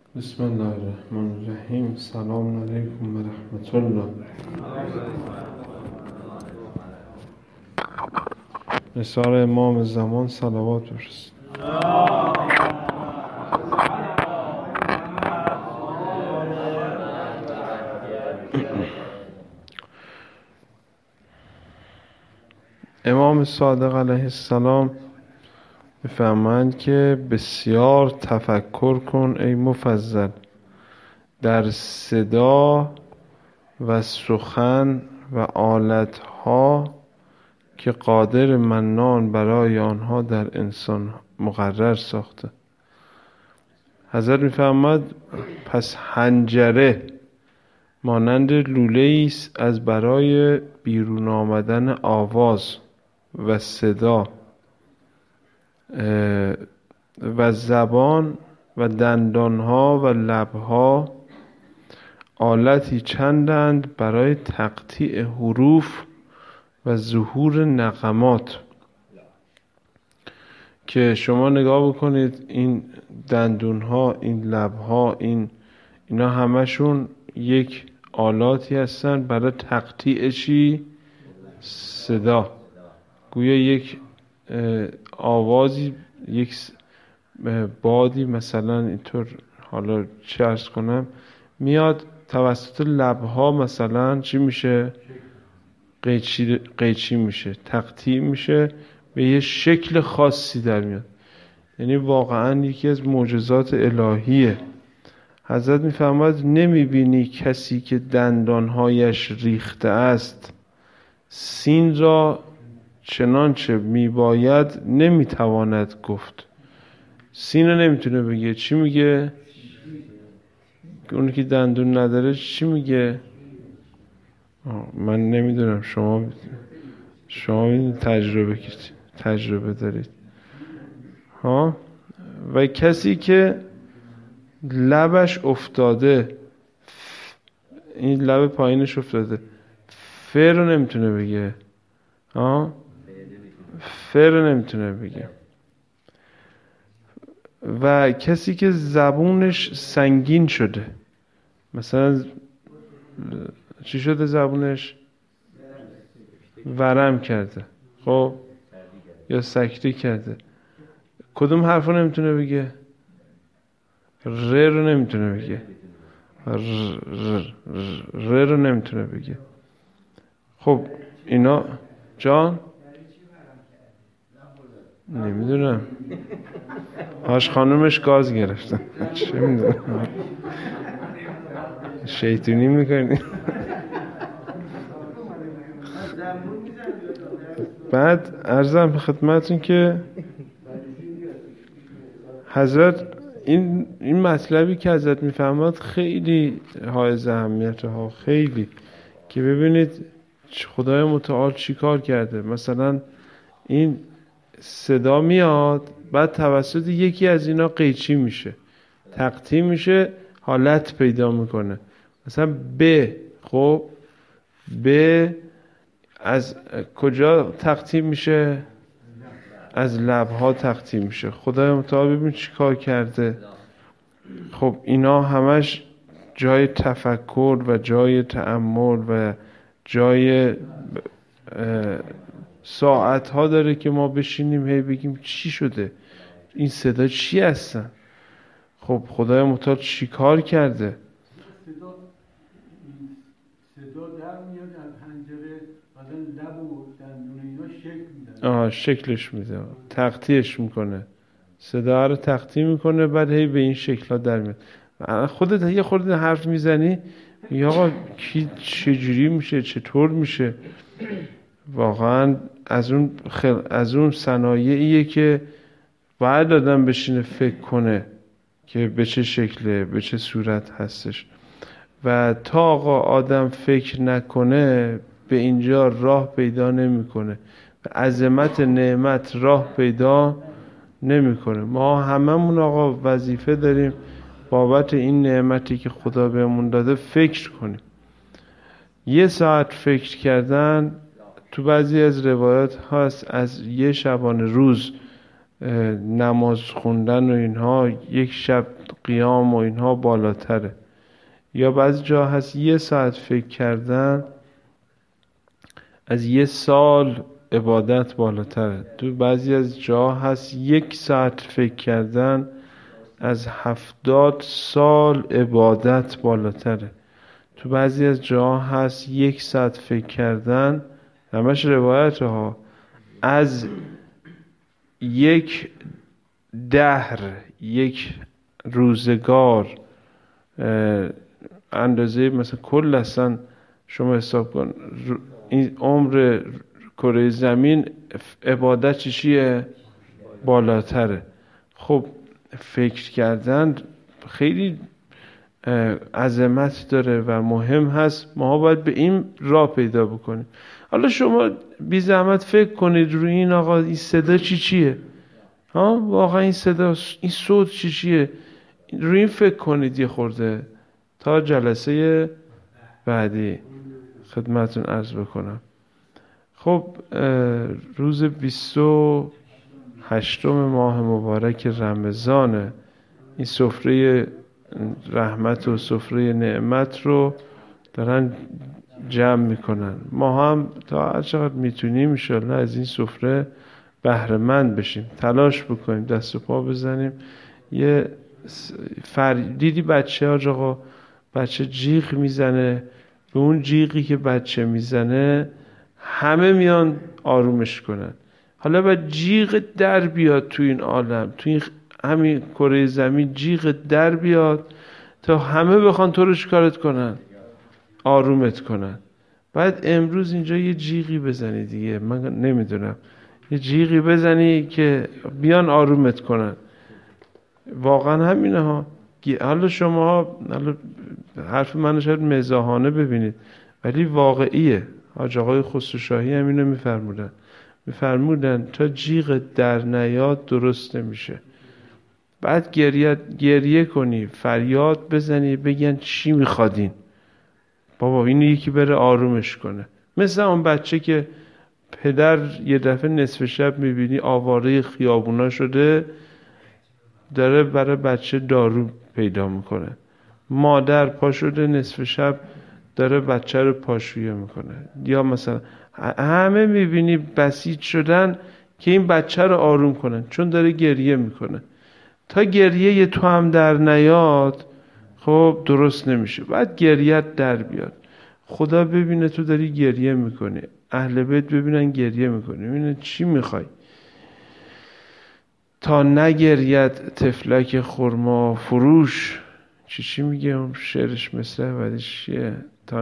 بسم الله الرحمن الرحیم. سلام علیکم و رحمت الله. نثار امام زمان صلوات بفرست. امام صادق علیه السلام می‌فرمایند که بسیار تفکر کن ای مفضل در صدا و سخن و آلتها که قادر منان برای آنها در انسان مقرر ساخته. حضرت می‌فرماید پس حنجره مانند لوله است از برای بیرون آمدن آواز و صدا، و زبان و دندانها و لبها آلتی چندند برای تقطیع حروف و ظهور نغمات. که شما نگاه بکنید این دندونها، این لبها، اینا همشون یک آلاتی هستن برای تقطیع چی؟ صدا. گویا یک آوازی، یک بادی مثلا اینطور، حالا چه عرض کنم، میاد توسط لبها مثلا چی میشه؟ قیچی میشه، تقطیع میشه، به یه شکل خاصی در میاد. یعنی واقعا یکی از معجزات الهیه. حضرت میفرماید نمیبینی کسی که دندانهایش ریخته است سین را چنانچه میباید نمیتواند گفت. سین رو نمیتونه بگه. چی میگه؟ اونی که دندون نداره چی میگه؟ من نمیدونم، شما تجربه دارید ها. و کسی که لبش افتاده، این لب پایینش افتاده، ف رو نمیتونه بگه ها، ف رو نمیتونه بگه. و کسی که زبونش سنگین شده، مثلا چی شده؟ زبونش ورم کرده، خب، یا سکته کرده، کدوم حرف رو نمیتونه بگه؟ ر رو نمیتونه بگه. ر رو نمیتونه بگه. خب اینا جان نمیدونم، هاش خانومش گاز گرفتن، چه میدونم، شیطونی میکنی. بعد عرضم به خدمتون که حضرت این مطلبی که حضرت میفهمد خیلی حائز اهمیت ها، خیلی، که ببینید خدای متعال چی کار کرده. مثلا این صدا میاد، بعد توسط یکی از اینا قیچی میشه، تقطیع میشه، حالت پیدا میکنه. مثلا ب، خب ب از کجا تقطیع میشه؟ از لبها تقطیع میشه. خدای متعال ببین چی کار کرده. خب اینا همش جای تفکر و جای تأمل و جای ساعت ها داره که ما بشینیم هی بگیم چی شده، این صدا چی هستن. خب خدای متعال چی کار کرده. صدا در میاد از حنجره، بعدن لب و دندون اینا شکل میده. شکلش میده، تقطیعش میکنه، صدا رو تقطیع میکنه، بعد هی به این شکل ها در میاد. خودت یه خورده حرف میزنی یا آقا کی چجوری میشه، چطور میشه. واقعا از اون صنایعیه که باید آدم بشینه فکر کنه که به چه شکله، به چه صورت هستش. و تا آقا آدم فکر نکنه به اینجا راه پیدا نمیکنه، به عظمت نعمت راه پیدا نمیکنه. ما هممون آقا وظیفه داریم بابت این نعمتی که خدا بهمون داده فکر کنیم. 1 ساعت فکر کردن تو بعضی از روایات هست از 1 شبانه روز نماز خوندن و اینها، یک شب قیام و اینها بالاتره. یا بعضی جا هست 1 ساعت فکر کردن از 1 سال عبادت بالاتره. تو بعضی از جا هست 1 ساعت فکر کردن از 70 سال عبادت بالاتره. تو بعضی از جا هست 1 ساعت فکر کردن، همش روایت ها، از 1 دهر، 1 روزگار، اندازه مثلا کل اصلا شما حساب کن این عمر کره زمین عبادت چیه؟ بالاتره. خب فکر کردن خیلی عظمت داره و مهم هست. ما باید به این راه پیدا بکنیم. حالا شما بی زحمت فکر کنید روی این، آقا این صدا چیه؟ واقعا این صدا، این صوت چیه؟ روی این فکر کنید یه خورده تا جلسه بعدی خدمتون عرض بکنم. خب روز 28 ماه مبارک رمضان، این سفره رحمت و سفره نعمت رو دارن جمع میکنن. ما هم تا هر چقدر میتونیم انشالله از این سفره بهره مند بشیم، تلاش بکنیم، دست و پا بزنیم. یه دیدی بچه آقا، بچه جیغ میزنه، به اون جیغی که بچه میزنه همه میان آرومش کنن. حالا باید جیغ در بیاد تو این عالم، تو این همین کره زمین جیغ در بیاد تا همه بخوان تو رو چیکارت کنن؟ آرومت کنن. باید امروز اینجا یه جیغی بزنی دیگه، من نمیدونم، یه جیغی بزنی که بیان آرومت کنن. واقعا همینه ها. حالا شما حرف منو شاید مزاحانه ببینید ولی واقعیه. حاج آقای خسرو شاهی هم اینو میفرمودن تا جیغ در نیاد درست نمیشه. بعد گریه کنی، فریاد بزنی، بگن چی میخوادین بابا، اینو یکی بره آرومش کنه. مثل اون بچه که پدر یه دفعه نصف شب میبینی آواره خیابونا شده، داره برای بچه دارو پیدا میکنه. مادر پا شده نصف شب داره بچه رو پاشویه میکنه. یا مثلا همه میبینی بسیج شدن که این بچه رو آروم کنن، چون داره گریه میکنه. تا گریه تو هم در نیاد خب درست نمیشه. بعد گریت در بیاد، خدا ببینه تو داری گریه میکنی، اهل بیت ببینن گریه میکنی، ببینن چی میخوای. تا نگرید تفلک خرما فروش، چی میگه اون شعرش؟ مثل بعدش چیه؟ تا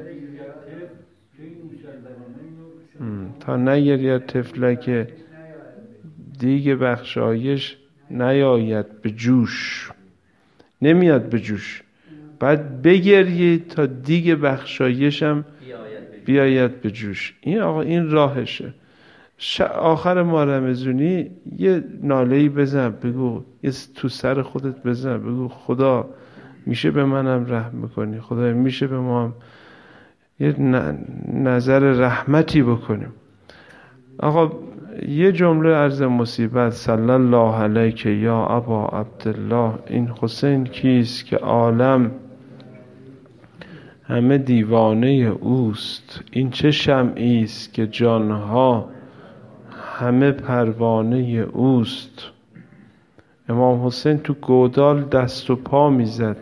نگرید تفلک دیگ بخشایش نیاید به جوش. نمیاد به جوش، بعد بگریه تا دیگ بخشایشم بیاید به جوش. این آقا این راهشه. آخر ماه رمضانی یه ناله‌ای بزن، بگو یه تو سر خودت بزن، بگو خدا میشه به منم رحم بکنی، خدا میشه به ما هم یه نظر رحمتی بکنیم. آقا یه جمله عرض مصیبت: صلی الله علیک یا ابا عبدالله، این حسین کیست که عالم همه دیوانه اوست؟ این چه شمعی است که جانها همه پروانه اوست؟ امام حسین تو گودال دست و پا میزد،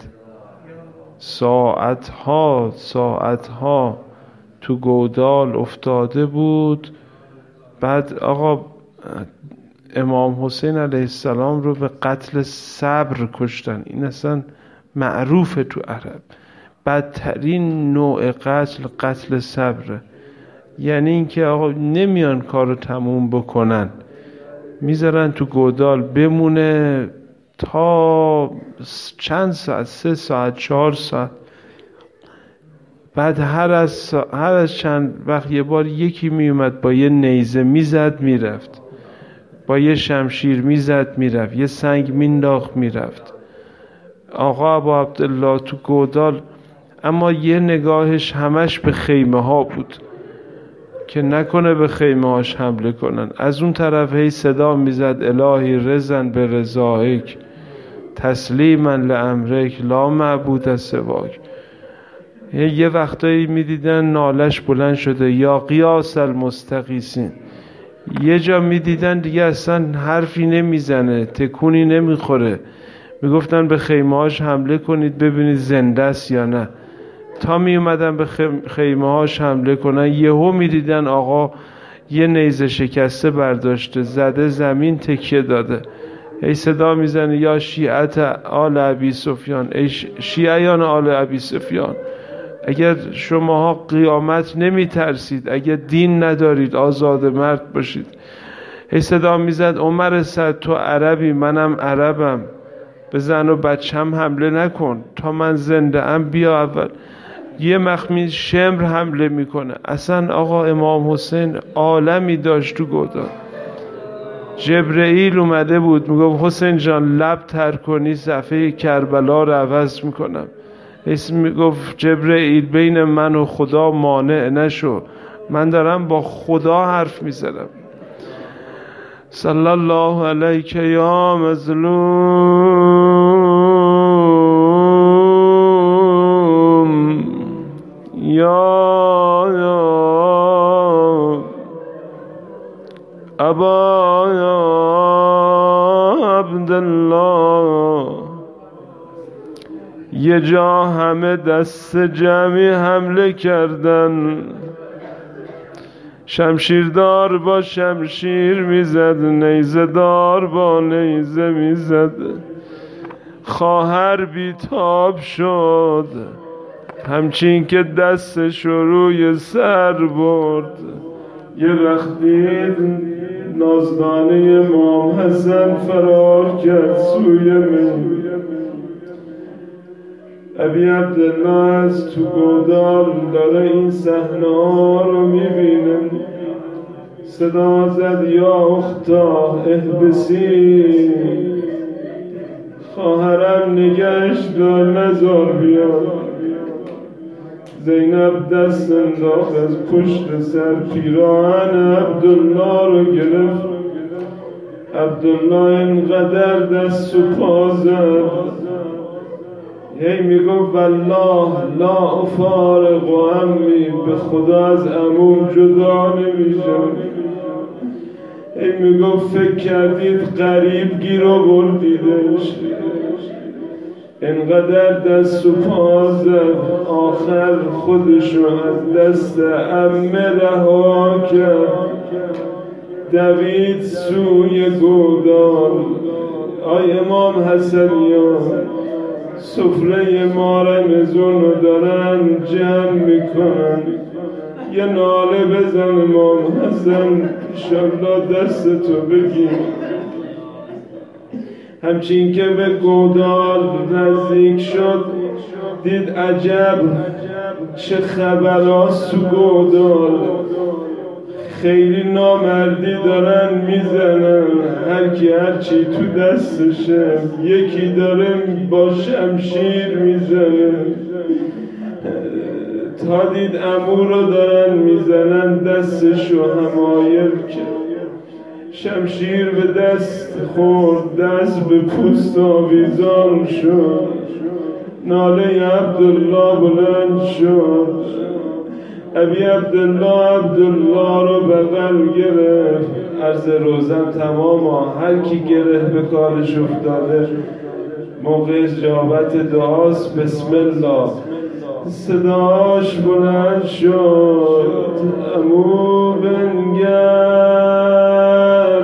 ساعتها تو گودال افتاده بود. بعد آقا امام حسین علیه السلام رو به قتل صبر کشتن. این اصلا معروفه تو عرب، بدترین نوع قتل صبره. یعنی اینکه آقا نمیان کارو تموم بکنن، میذارن تو گودال بمونه تا چند ساعت، 3 ساعت 4 ساعت. بعد هر از چند وقت یه بار یکی میومد با یه نیزه میزد میرفت، با یه شمشیر میزد میرفت، یه سنگ مینداخت میرفت. آقا ابا عبدالله تو گودال، اما یه نگاهش همش به خیمه ها بود. که نکنه به خیمه هاش حمله کنن. از اون طرف هی صدا میزد الهی رزن به رضایک تسلیما لامرک لا معبود سواک. یه وقتایی میدیدن نالش بلند شده یا قیاس المستقیسین، یه جا میدیدن دیگه اصلا حرفی نمیزنه، تکونی نمیخوره، میگفتن به خیمه هاش حمله کنید ببینید زنده است یا نه. تا می اومدن به خیمه هاش حمله کنن، یهو میدیدن آقا یه نیزه شکسته برداشته زده زمین تکیه داده. ای صدا میزنه یا شیعت آل ابی سفیان، ای شیعیان آل ابی سفیان، اگر شماها قیامت نمی ترسید، اگر دین ندارید، آزاد مرد باشید. ای صدا میزد عمر سعد تو عربی منم عربم، به زن و بچم حمله نکن، تا من زنده ام بیا اول. یه مخمی شمر حمله میکنه. اصلا آقا امام حسین عالمی داشت تو گودال. جبرئیل اومده بود میگفت حسین جان لب تر کنی صفحه کربلا رو عوض میکنم. اسم میگفت جبرئیل بین من و خدا مانع نشو، من دارم با خدا حرف میزنم. صلی الله علیک یا مظلوم یا ابا عبدالله. یه جا همه دست جمعی حمله کردن، شمشیردار با شمشیر میزد، نیزه دار با نیزه میزد. خواهر بیتاب شد همچین که دستش روی سر برد. یه وقت دید نازدانه امام حسن فرار کرد سوی من. ابی عبدالله از تو گودال داره این صحنه ها رو میبینه. صدا زد یا اختا احبسی، خواهرم نگهش دار نزار بیاد. زینب دست انداخت از پشت سر پیراهن عبدالله رو گرفت. عبدالله اینقدر دست و پا زد هی میگفت والله لا افارق و عمی، به خدا از عموم جدا نمیشم. هی میگفت فکر کردید غریب گیر آوردیدش. اینقدر دست و پا زد آخر خودشو از دست عمه رها کرد، دوید سوی گودال. آی امام حسنیان سفره ما رمزون رو دارن جمع میکنن، یه ناله بزن امام حسن انشالله دستتو بگیر. همچین که به گودال نزدیک شد دید عجب چه خبراست تو گودال. خیلی نامردی دارن میزنن، هر کی هرچی تو دستشه. یکی داره با شمشیر میزنه، تا دید عمو رو دارن میزنن دستشو همایل کرد. شمشیر به دست خورد، دست به پوست آویزان شد. ناله عبدالله بلند شد. ابی عبدالله رو بغل گرفت. عرض روزم تماما، هر کی گره به کارش افتاده موقع اجابت دعاست. بسم الله. صداش بلند شد عمو بنگر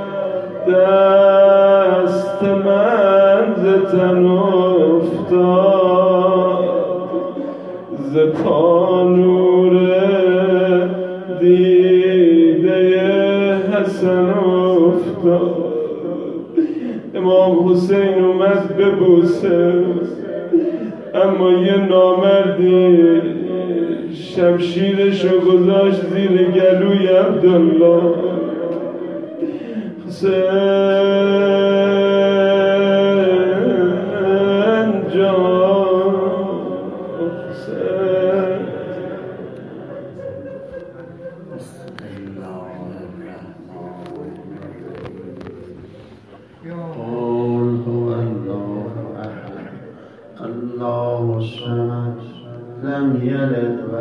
دست من ز تن افتاد، ز پا نور دیده حسن افتاد. امام حسین اومد ببوسه، اما یه نامردی شمشیرشو گذاشت زیر گلوی عبدالله. حسین جان، حسین الله الصمد لم يلد